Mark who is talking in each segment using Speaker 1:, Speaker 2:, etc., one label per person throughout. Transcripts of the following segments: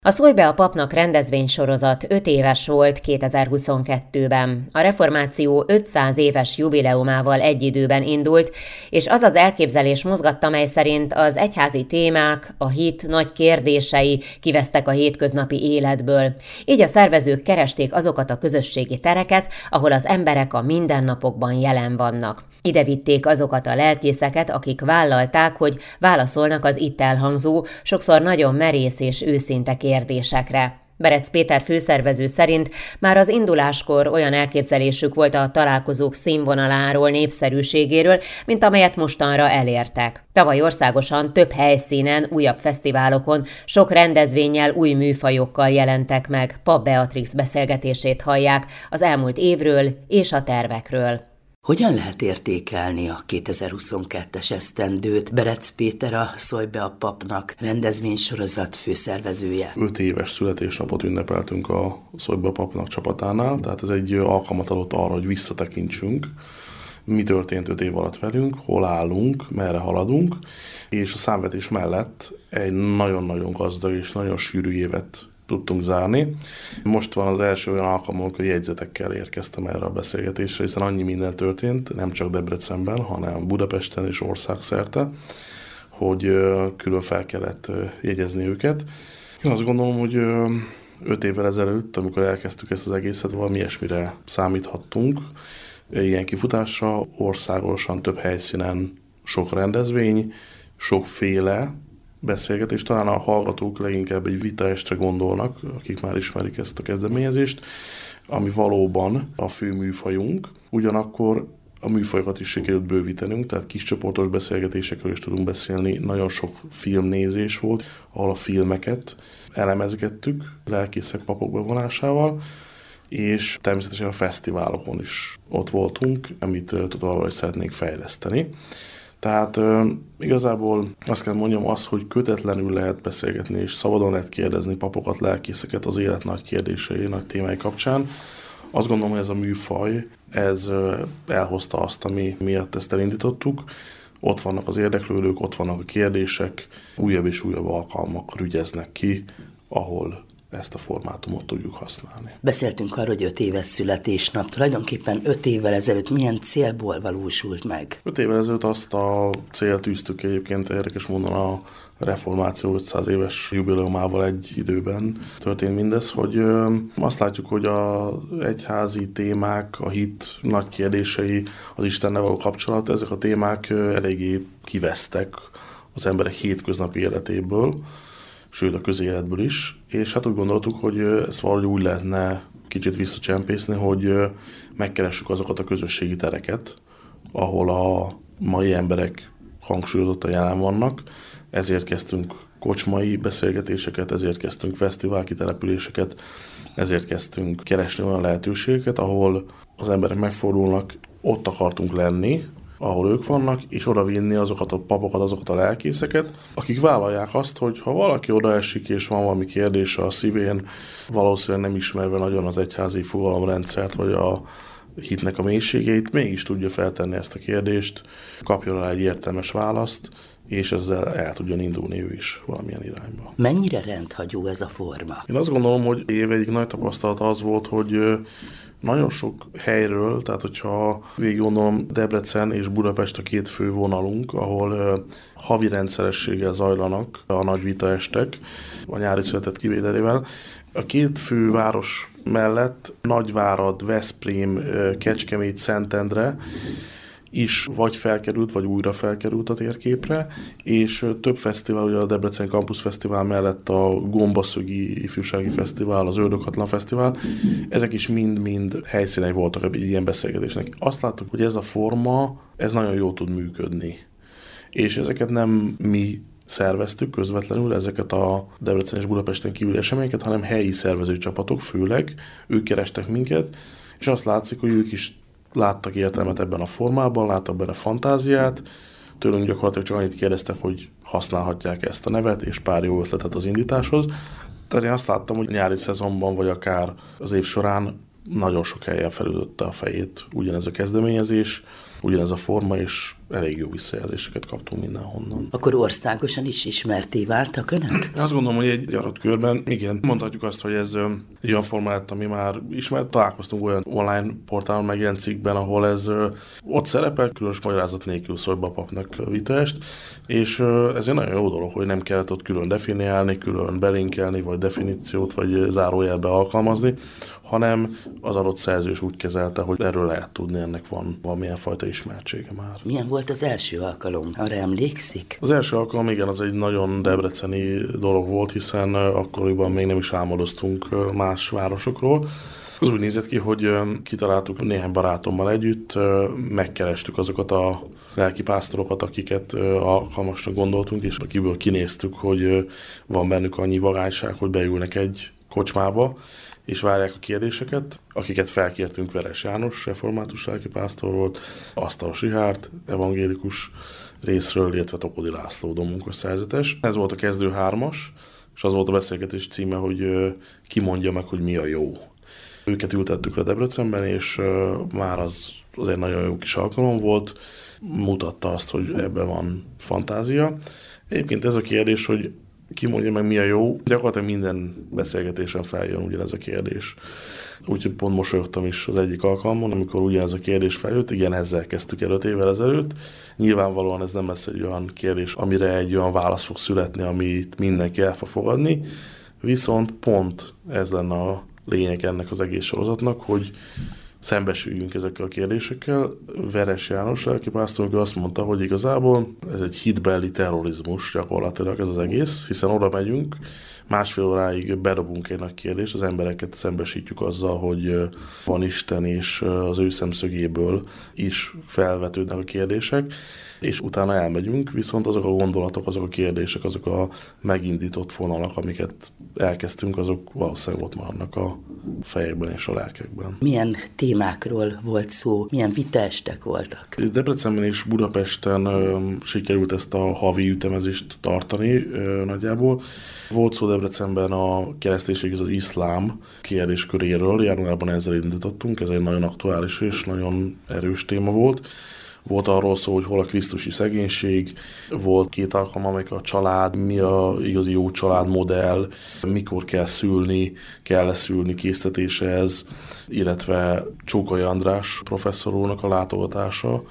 Speaker 1: A Szólj be a papnak rendezvénysorozat 5 éves volt 2022-ben. A reformáció 500 éves jubileumával egy időben indult, és az az elképzelés mozgatta, mely szerint az egyházi témák, a hit nagy kérdései kivesztek a hétköznapi életből. Így a szervezők keresték azokat a közösségi tereket, ahol az emberek a mindennapokban jelen vannak. Ide vitték azokat a lelkészeket, akik vállalták, hogy válaszolnak az itt elhangzó, sokszor nagyon merész és őszinte kérdésekre. Berec Péter főszervező szerint már az induláskor olyan elképzelésük volt a találkozók színvonaláról, népszerűségéről, mint amelyet mostanra elértek. Tavaly országosan több helyszínen, újabb fesztiválokon, sok rendezvénnyel, új műfajokkal jelentek meg. Papp Beatrix beszélgetését hallják az elmúlt évről és a tervekről.
Speaker 2: Hogyan lehet értékelni a 2022-es esztendőt? Berec Péter, a Szólj be a papnak rendezvénysorozat főszervezője.
Speaker 3: 5 éves születésnapot ünnepeltünk a Szólj be a papnak csapatánál, tehát ez egy alkalmat adott arra, hogy visszatekintsünk, mi történt 5 év alatt velünk, hol állunk, merre haladunk, és a számvetés mellett egy nagyon-nagyon gazdag és nagyon sűrű évet tudtunk zárni. Most van az első olyan alkalom, hogy jegyzetekkel érkeztem erre a beszélgetésre, hiszen annyi minden történt, nem csak Debrecenben, hanem Budapesten és országszerte, hogy külön fel kellett jegyezni őket. Én azt gondolom, hogy 5 évvel ezelőtt, amikor elkezdtük ezt az egészet, valami ilyesmire számíthattunk. Ilyen kifutásra országosan több helyszínen sok rendezvény, sokféle beszélgetés. Talán a hallgatók leginkább egy vitaestre gondolnak, akik már ismerik ezt a kezdeményezést, ami valóban a fő műfajunk. Ugyanakkor a műfajokat is sikerült bővítenünk, tehát kis csoportos beszélgetésekről is tudunk beszélni. Nagyon sok filmnézés volt, ahol a filmeket elemezgettük lelkészek, papok bevonásával, és természetesen a fesztiválokon is ott voltunk, amit továbbra is szeretnénk fejleszteni. Tehát igazából azt kell mondjam, hogy kötetlenül lehet beszélgetni, és szabadon lehet kérdezni papokat, lelkészeket az élet nagy kérdései, nagy témái kapcsán. Azt gondolom, hogy ez a műfaj, ez elhozta azt, ami miatt ezt elindítottuk. Ott vannak az érdeklődők, ott vannak a kérdések, újabb és újabb alkalmak rügyeznek ki, ahol ezt a formátumot tudjuk használni.
Speaker 2: Beszéltünk arról, hogy 5 éves születésnap. Tulajdonképpen 5 évvel ezelőtt milyen célból valósult meg?
Speaker 3: 5 évvel ezelőtt azt a célt tűztük egyébként, érdekes módon a reformáció 500 éves jubileumával egy időben történt mindez, hogy azt látjuk, hogy az egyházi témák, a hit nagy kérdései, az Istennel való kapcsolat, ezek a témák eléggé kivesztek az emberek hétköznapi életéből, sőt a közéletből is, és hát úgy gondoltuk, hogy ezt valahogy úgy lehetne kicsit visszacsempészni, hogy megkeressük azokat a közösségi tereket, ahol a mai emberek hangsúlyozottan jelen vannak, ezért kezdtünk kocsmai beszélgetéseket, ezért kezdtünk fesztivál kitelepüléseket, ezért kezdtünk keresni olyan lehetőségeket, ahol az emberek megfordulnak, ott akartunk lenni, ahol ők vannak, és odavinni azokat a papokat, azokat a lelkészeket, akik vállalják azt, hogy ha valaki odaesik, és van valami kérdése a szívén, valószínűleg nem ismerve nagyon az egyházi fogalomrendszert, vagy a hitnek a mélységeit, mégis tudja feltenni ezt a kérdést, kapjon rá egy értelmes választ, és ezzel el tudjon indulni ő is valamilyen irányba.
Speaker 2: Mennyire rendhagyó ez a forma?
Speaker 3: Én azt gondolom, hogy év egyik nagy tapasztalata az volt, hogy nagyon sok helyről, tehát hogyha végig gondolom, Debrecen és Budapest a 2 fő vonalunk, ahol havi rendszerességgel zajlanak a nagy vitaestek, a nyári szünetet kivételével. A 2 fő város mellett Nagyvárad, Veszprém, Kecskemét, Szentendre is vagy felkerült, vagy újra felkerült a térképre, és több fesztivál, ugye a Debrecen Campus Fesztivál mellett a Gombaszögi Ifjúsági Fesztivál, az Ördöghatlan Fesztivál, ezek is mind-mind helyszínei voltak egy ilyen beszélgetésnek. Azt láttuk, hogy ez a forma, ez nagyon jól tud működni. És ezeket nem mi szerveztük közvetlenül, ezeket a Debrecen és Budapesten kívüli eseményeket, hanem helyi szervezőcsapatok főleg, ők kerestek minket, és azt látszik, hogy ők is láttak értelmet ebben a formában, láttak benne fantáziát, tőlünk gyakorlatilag csak annyit kérdeztek, hogy használhatják ezt a nevet, és pár jó ötletet az indításhoz. Tehát én azt láttam, hogy nyári szezonban, vagy akár az év során nagyon sok helyen felütötte a fejét ugyanez a kezdeményezés. ugyanez a forma, és elég jó visszajelzéseket kaptunk mindenhonnan.
Speaker 2: Akkor országosan is ismerté váltak önök?
Speaker 3: Azt gondolom, hogy egy adott körben, igen, mondhatjuk azt, hogy ez egy olyan forma lett, ami már ismert. Találkoztunk olyan online portálon, meg ilyen cikkben, ahol ez ott szerepel, különös magyarázat nélkül Szolyba papnak vitaest, és ez egy nagyon jó dolog, hogy nem kellett ott külön definiálni, külön belinkelni, vagy definíciót, vagy zárójelbe alkalmazni, hanem az adott szerzős úgy kezelte, hogy erről lehet tudni, ennek van valamilyen fajta ismertsége már.
Speaker 2: Milyen volt az első alkalom? Arra emlékszik?
Speaker 3: Az első alkalom, igen, az egy nagyon debreceni dolog volt, hiszen akkoriban még nem is álmodoztunk más városokról. Az úgy nézett ki, hogy kitaláltuk néhány barátommal együtt, megkerestük azokat a lelkipásztorokat, akiket alkalmasnak gondoltunk, és akiből kinéztük, hogy van bennük annyi vagányság, hogy beülnek egy kocsmába, és várják a kérdéseket, akiket felkértünk. Veres János, református lelkipásztor volt, Asztalos Rihárd, evangélikus részről, illetve Tokodi László domunkos szerzetes. Ez volt a kezdő 3-as, és az volt a beszélgetés címe, hogy ki mondja meg, hogy mi a jó. Őket ültettük le Debrecenben, és már az egy nagyon jó kis alkalom volt, mutatta azt, hogy ebben van fantázia. Egyébként ez a kérdés, hogy ki mondja meg, mi a jó, gyakorlatilag minden beszélgetésen feljön ugyanez a kérdés. Úgyhogy pont mosolyogtam is az egyik alkalmon, amikor ugyanez a kérdés feljött, igen, ezzel kezdtük el 5 évvel ezelőtt. Nyilvánvalóan ez nem lesz egy olyan kérdés, amire egy olyan válasz fog születni, amit mindenki el fog fogadni, viszont pont ez lenne a lényeg ennek az egész sorozatnak, hogy szembesüljünk ezekkel a kérdésekkel. Veres János lelkipásztor azt mondta, hogy igazából ez egy hitbeli terrorizmus gyakorlatilag ez az egész, hiszen oda megyünk, 1,5 óráig bedobunk egy nagy kérdést, az embereket szembesítjük azzal, hogy van Isten, és az ő szemszögéből is felvetődnek a kérdések, és utána elmegyünk, viszont azok a gondolatok, azok a kérdések, azok a megindított fonalak, amiket elkezdtünk, azok valószínűleg ott maradnak a fejekben és a lelkekben.
Speaker 2: Milyen témákról volt szó, milyen vitaestek voltak?
Speaker 3: Debrecenben és Budapesten sikerült ezt a havi ütemezést tartani nagyjából. Volt szó Debrecenben a kereszténység és az iszlám kérdésköréről, januárban ezzel indítottunk, ez egy nagyon aktuális és nagyon erős téma volt. Volt arról szó, hogy hol a krisztusi szegénység, volt 2 alkalom, amelyik a család, mi a igazi jó családmodell, mikor kell szülni, kell-e szülni késztetése, illetve Csókai András professzor úrnak a látogatása,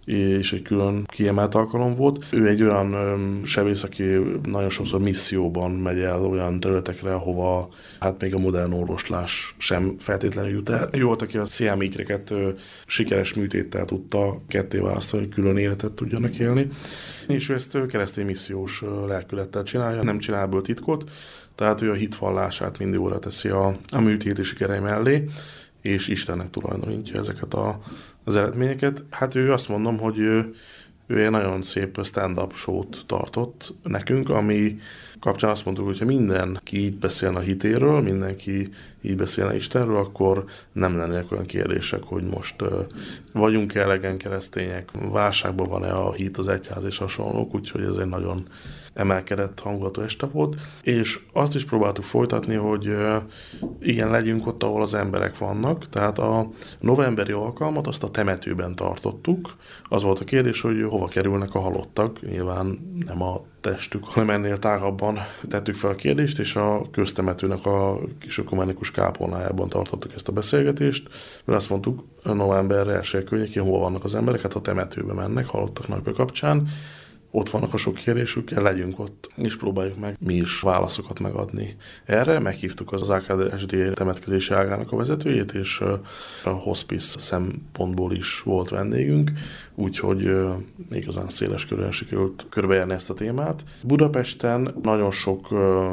Speaker 3: és egy külön kiemelt alkalom volt. Ő egy olyan sebész, aki nagyon sokszor misszióban megy el olyan területekre, ahova hát még a modern orvoslás sem feltétlenül jut el. Ő volt, aki a sziámikreket sikeres műtéttel tudta ketté választani, hogy külön életet tudjanak élni. És ő ezt keresztény missziós lelkülettel csinálja, nem csinál ebből titkot, tehát ő a hitvallását mindig oda teszi a műtéti sikerei mellé, és Istennek tulajdonítja ezeket az eredményeket. Hát ő azt mondom, hogy ő egy nagyon szép stand-up show-t tartott nekünk, ami kapcsán azt mondtuk, hogy ha mindenki így beszélne a hitéről, mindenki így beszélne Istenről, akkor nem lennének olyan kérdések, hogy most vagyunk-e elegen keresztények, válságban van-e a hit, az egyház és hasonlók, úgyhogy ez egy nagyon emelkedett hangulatú este volt, és azt is próbáltuk folytatni, hogy igen, legyünk ott, ahol az emberek vannak, tehát a novemberi alkalmat azt a temetőben tartottuk. Az volt a kérdés, hogy hova kerülnek a halottak, nyilván nem a testük, hanem ennél tágabban tettük fel a kérdést, és a köztemetőnek a kis ökumenikus kápolnájában tartottuk ezt a beszélgetést, mert azt mondtuk, november 1 környékén hol vannak az emberek, hát a temetőbe mennek, halottak napja kapcsán, ott vannak a sok kérdésükkel, legyünk ott, és próbáljuk meg mi is válaszokat megadni. Erre meghívtuk az AKSD temetkezési ágának a vezetőjét, és a hospice szempontból is volt vendégünk, úgyhogy igazán széles körülön sikerült körbejárni ezt a témát. Budapesten nagyon sok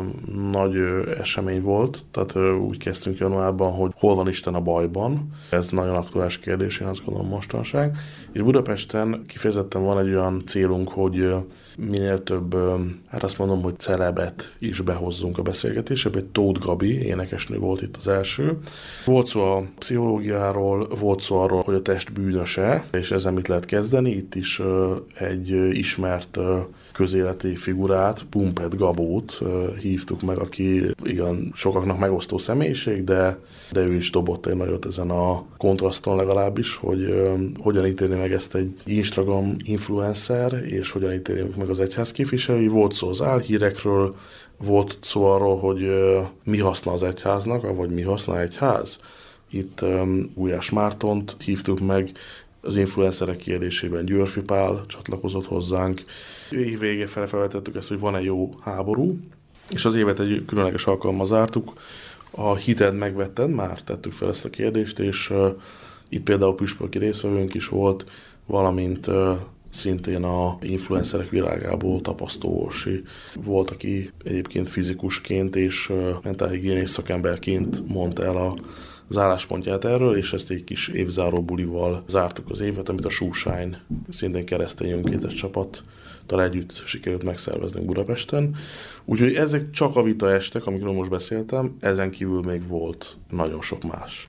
Speaker 3: nagy esemény volt, tehát úgy kezdtünk januárban, hogy hol van Isten a bajban. Ez nagyon aktuális kérdés, én azt gondolom mostanság. És Budapesten kifejezetten van egy olyan célunk, hogy minél több, hát azt mondom, hogy celebet is behozzunk a beszélgetésbe. Tóth Gabi, énekesnő volt itt az első. Volt szó a pszichológiáról, volt szó arról, hogy a test bűnöse, és ezzel mit lehet kezdeni. Itt is egy ismert közéleti figurát, Pumpet Gabót hívtuk meg, aki igen sokaknak megosztó személyiség, de ő is dobott egy nagyot ezen a kontraszton legalábbis, hogy hogyan ítéli meg ezt egy Instagram influencer, és hogyan ítéli meg az egyház képviselői. Volt szó az álhírekről, volt szó arról, hogy mi haszna az egyháznak, vagy mi haszna egyház. Itt Gulyás Mártont hívtuk meg, az influencerek kérdésében Györfi Pál csatlakozott hozzánk. Év végén felvetettük ezt, hogy van-e jó háború, és az évet egy különleges alkalommal zártuk. A hited megvetted, már tettük fel ezt a kérdést, és itt például püspöki résztvevőnk is volt, valamint szintén a influencerek világából Tapasztó Orsi volt, aki egyébként fizikusként és mentálhigiénés szakemberként mondta el az álláspontját erről, és ezt egy kis évzáró bulival zártuk az évet, amit a Shoeshine, szintén keresztény önkéntes csapattal együtt sikerült megszerveznünk Budapesten. Úgyhogy ezek csak a vitaestek, amikről most beszéltem, ezen kívül még volt nagyon sok más.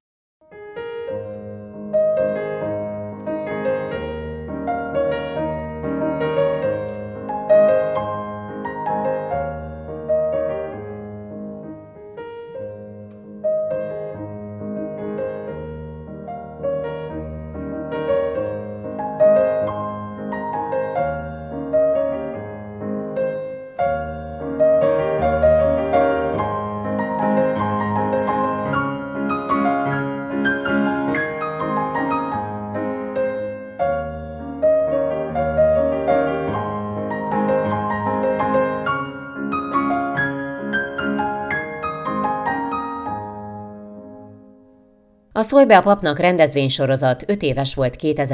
Speaker 1: A Szólj be a papnak rendezvénysorozat 5 éves volt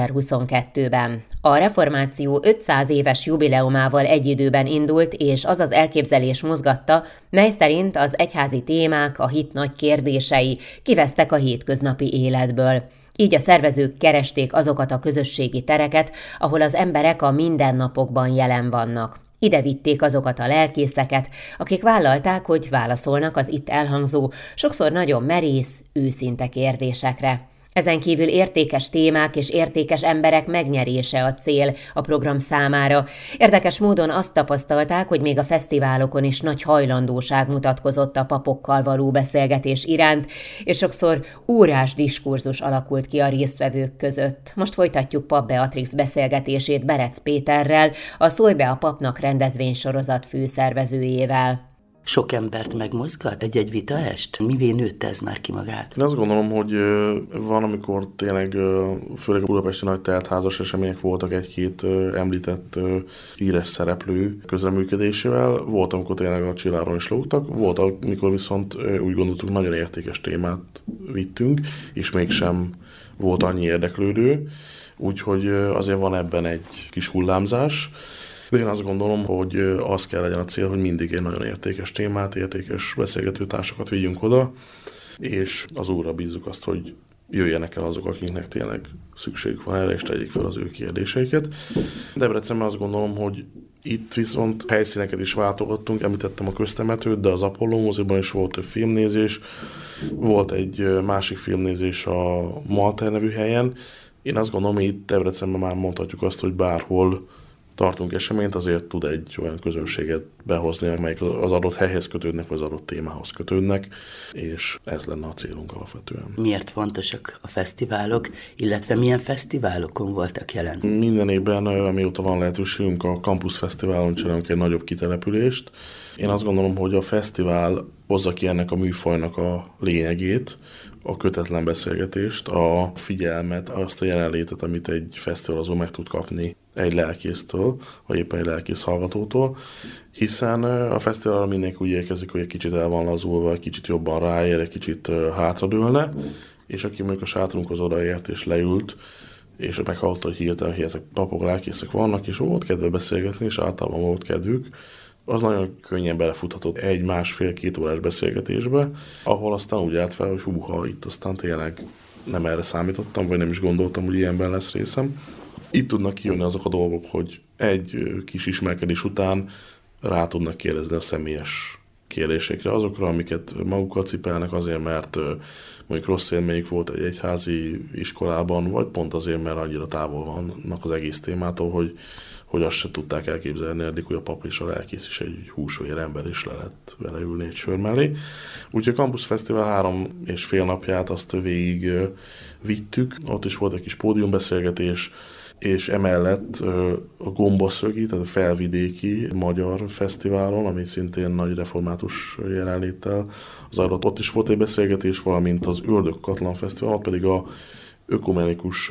Speaker 1: 2022-ben. A reformáció 500 éves jubileumával egy időben indult, és az az elképzelés mozgatta, mely szerint az egyházi témák, a hit nagy kérdései kivesztek a hétköznapi életből. Így a szervezők keresték azokat a közösségi tereket, ahol az emberek a mindennapokban jelen vannak. Ide vitték azokat a lelkészeket, akik vállalták, hogy válaszolnak az itt elhangzó, sokszor nagyon merész, őszinte kérdésekre. Ezen kívül értékes témák és értékes emberek megnyerése a cél a program számára. Érdekes módon azt tapasztalták, hogy még a fesztiválokon is nagy hajlandóság mutatkozott a papokkal való beszélgetés iránt, és sokszor órás diskurzus alakult ki a résztvevők között. Most folytatjuk Pap Beatrix beszélgetését Berec Péterrel, a Szólj be a papnak rendezvénysorozat főszervezőjével.
Speaker 2: Sok embert megmozgat egy-egy vitaest? Mivé nőtte ez már ki magát?
Speaker 3: Én azt gondolom, hogy van, amikor tényleg, főleg a budapesti nagy teltházas események voltak egy-két említett híres szereplő közreműködésével. Volt, amikor tényleg a csilláron is lógtak, volt, amikor viszont úgy gondoltuk, nagyon értékes témát vittünk, és mégsem volt annyi érdeklődő. Úgyhogy azért van ebben egy kis hullámzás. De én azt gondolom, hogy az kell legyen a cél, hogy mindig egy nagyon értékes témát, értékes beszélgetőtársakat vigyünk oda, és az Úrra bízzuk azt, hogy jöjjenek el azok, akiknek tényleg szükségük van erre, és tegyék fel az ő kérdéseiket. Debrecenben azt gondolom, hogy itt viszont helyszíneket is váltogattunk, említettem a Köztemetőt, de az Apollo moziban is volt több filmnézés, volt egy másik filmnézés a Malter nevű helyen. Én azt gondolom, hogy itt Debrecenben már mondhatjuk azt, hogy bárhol tartunk eseményt, azért tud egy olyan közönséget behozni, amelyik az adott helyhez kötődnek, vagy az adott témához kötődnek, és ez lenne a célunk alapvetően.
Speaker 2: Miért fontosak a fesztiválok, illetve milyen fesztiválokon voltak jelen?
Speaker 3: Minden évben, amióta van lehetőségünk, a Campus Fesztiválon csinálunk egy nagyobb kitelepülést. Én azt gondolom, hogy a fesztivál hozza ki ennek a műfajnak a lényegét, a kötetlen beszélgetést, a figyelmet, azt a jelenlétet, amit egy fesztiválozó meg tud kapni egy lelkésztől, vagy éppen egy lelkész hallgatótól, hiszen a fesztiválra mindenki úgy érkezik, hogy egy kicsit el van lazulva, egy kicsit jobban ráér, egy kicsit hátradőlne, és aki mondjuk a sátrunkhoz odaért és leült, és meghallotta, hogy hirtelen, hogy ezek papok, lelkészek vannak, és volt kedve beszélgetni, és általában volt kedvük, az nagyon könnyen belefuthatott egy, másfél-két órás beszélgetésbe, ahol aztán úgy állt fel, hogy húha, itt aztán tényleg nem erre számítottam, vagy nem is gondoltam, hogy ilyenben lesz részem. Itt tudnak kijönni azok a dolgok, hogy egy kis ismerkedés után rá tudnak kérdezni a személyes kérdésekre, azokra, amiket magukkal cipelnek azért, mert mondjuk rossz élményük volt egy egyházi iskolában, vagy pont azért, mert annyira távol vannak az egész témától, hogy azt se tudták elképzelni eddig, hogy a pap és a lelkész is egy húsvér ember, és le lehet vele ülni egy sör mellé. Úgyhogy a Campus Fesztivál 3,5 napját azt végig vittük, ott is volt egy kis pódiumbeszélgetés, és emellett a Gombaszögi, tehát a Felvidéki Magyar Fesztiválon, ami szintén nagy református jelenléttel zajlott, ott is volt egy beszélgetés, valamint az Ördög-Katlan Fesztiválon, pedig a ökumenikus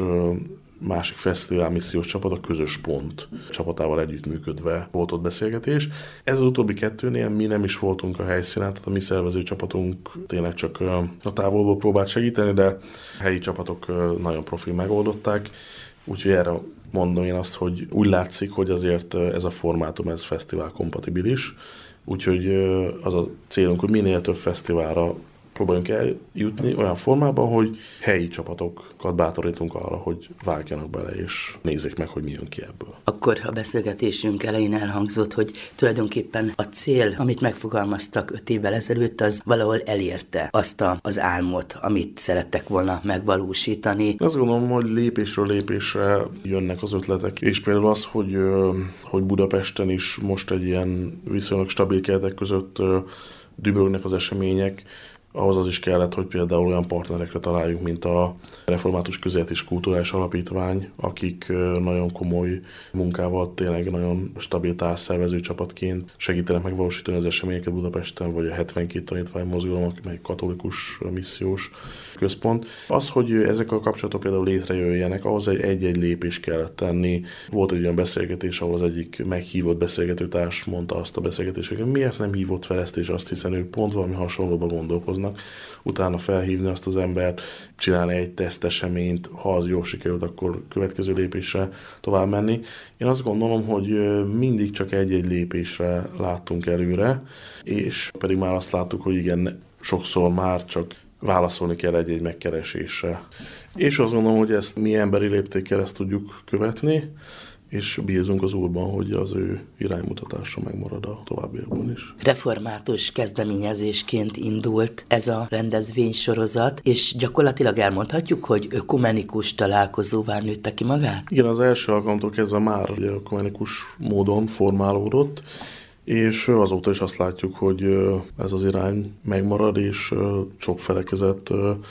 Speaker 3: másik fesztivál missziós csapat, a Közös Pont csapatával együttműködve volt ott beszélgetés. Ez az utóbbi kettőnél mi nem is voltunk a helyszínen, tehát a mi szervező csapatunk tényleg csak a távolból próbált segíteni, de a helyi csapatok nagyon profi megoldották. Úgyhogy erre mondom én azt, hogy úgy látszik, hogy azért ez a formátum, ez fesztivál kompatibilis. Úgyhogy az a célunk, hogy minél több fesztiválra próbáljunk eljutni olyan formában, hogy helyi csapatokat bátorítunk arra, hogy vágjanak bele, és nézzék meg, hogy mi jön ki ebből.
Speaker 2: Akkor a beszélgetésünk elején elhangzott, hogy tulajdonképpen a cél, amit megfogalmaztak 5 évvel ezelőtt, az valahol elérte azt az álmot, amit szerettek volna megvalósítani.
Speaker 3: Azt gondolom, hogy lépésről lépésre jönnek az ötletek, és például az, hogy Budapesten is most egy ilyen viszonylag stabil keretek között dübörögnek az események, ahhoz az is kellett, hogy például olyan partnerekre találjunk, mint a Református Közélet és Kulturális Alapítvány, akik nagyon komoly munkával, tényleg nagyon stabil társszervező csapatként segítenek megvalósítani az eseményeket Budapesten, vagy a 72 tanítvány mozgalom, amely katolikus missziós központ. Az, hogy ezek a kapcsolatok például létrejöjjenek, ahhoz egy-egy lépést kellett tenni. Volt egy olyan beszélgetés, ahol az egyik meghívott beszélgetőtárs mondta azt a beszélgetést, hogy miért nem hívott fel ezt, és azt hiszen ők pont valami hasonlóba gondolkoznak. Utána felhívni azt az embert, csinálni egy teszteseményt, ha az jól sikerült, akkor következő lépésre tovább menni. Én azt gondolom, hogy mindig csak egy-egy lépésre láttunk előre, és pedig már azt láttuk, hogy igen, sokszor már csak válaszolni kell egy-egy megkeresésre. És azt gondolom, hogy ezt mi emberi léptékkel ezt tudjuk követni, és bízunk az Úrban, hogy az ő iránymutatása megmarad a továbbiakban is.
Speaker 2: Református kezdeményezésként indult ez a rendezvénysorozat, és gyakorlatilag elmondhatjuk, hogy ökumenikus találkozóvá nőtte ki magát?
Speaker 3: Igen, az első alkalomtól kezdve már ökumenikus módon formálódott, és azóta is azt látjuk, hogy ez az irány megmarad, és sok felekezet,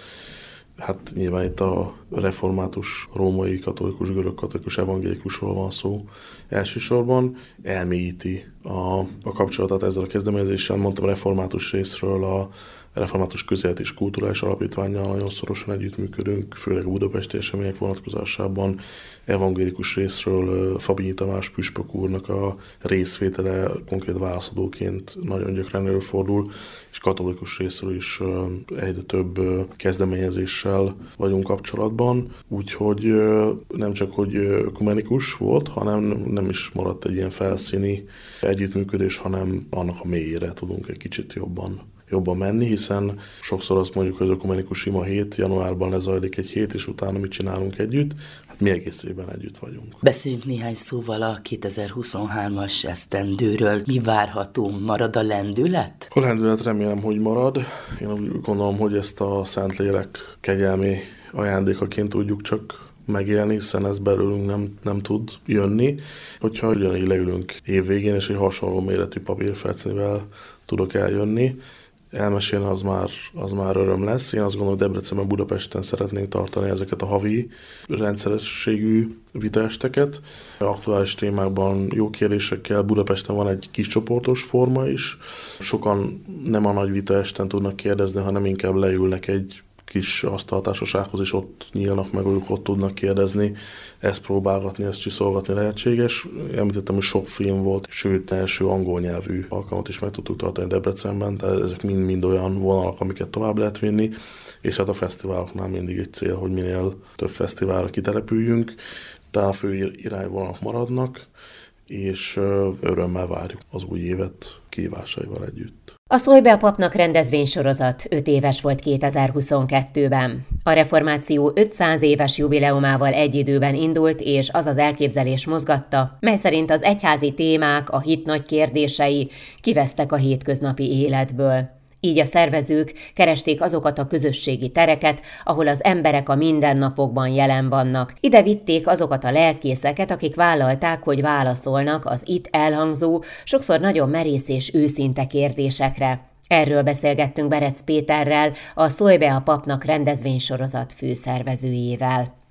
Speaker 3: hát nyilván itt a református, római, katolikus, görög katolikus, evangélikusról van szó elsősorban, elmélyíti a kapcsolatát ezzel a kezdeményezéssel. Mondtam, református részről a Református Közélet és Kulturális Alapítvánnyal nagyon szorosan együttműködünk, főleg a budapesti események vonatkozásában. Evangélikus részről Fabinyi Tamás püspök úrnak a részvétele konkrét válaszadóként nagyon gyakran előfordul, és katolikus részről is egyre több kezdeményezéssel vagyunk kapcsolatban. Úgyhogy nem csak, hogy ökumenikus volt, hanem nem is maradt egy ilyen felszíni együttműködés, hanem annak a mélyére tudunk egy kicsit jobban menni, hiszen sokszor azt mondjuk, hogy az ökumenikus ima hét, januárban lezajlik egy hét, és utána mit csinálunk együtt? Hát mi egész évben együtt vagyunk.
Speaker 2: Beszéljünk néhány szóval a 2023-as esztendőről. Mi várható? Marad a lendület?
Speaker 3: A lendület remélem, hogy marad. Én úgy gondolom, hogy ezt a Szentlélek kegyelmi ajándékaként tudjuk csak megélni, hiszen ez belőlünk nem tud jönni. Hogyha ugyanígy leülünk évvégén, és egy hasonló méretű papírfelcnivel tudok eljönni, elmesélni, az már öröm lesz. Én azt gondolom, hogy Debrecenben, Budapesten szeretnénk tartani ezeket a havi rendszerességű vitaesteket. Aktuális témákban jó kérdésekkel. Budapesten van egy kis csoportos forma is. Sokan nem a nagy vitaesten tudnak kérdezni, hanem inkább leülnek egy kis asztaltársasághoz, és ott nyílnak meg, ők ott tudnak kérdezni, ezt próbálgatni, ezt csiszolgatni lehetséges. Említettem, hogy sok film volt, sőt, első angol nyelvű alkalmat is meg tudtuk tartani Debrecenben, tehát ezek mind olyan vonalak, amiket tovább lehet vinni, és hát a fesztiváloknál mindig egy cél, hogy minél több fesztiválra kitelepüljünk, tehát a fő irányvonalak maradnak, és örömmel várjuk az új évet kívásaival együtt.
Speaker 1: A Szólj be a papnak rendezvénysorozat 5 éves volt 2022-ben. A reformáció 500 éves jubileumával egy időben indult, és az az elképzelés mozgatta, mely szerint az egyházi témák, a hit nagy kérdései kivesztek a hétköznapi életből. Így a szervezők keresték azokat a közösségi tereket, ahol az emberek a mindennapokban jelen vannak. Ide vitték azokat a lelkészeket, akik vállalták, hogy válaszolnak az itt elhangzó, sokszor nagyon merész és őszinte kérdésekre. Erről beszélgettünk Berec Péterrel, a Szólj be a papnak rendezvénysorozat főszervezőjével.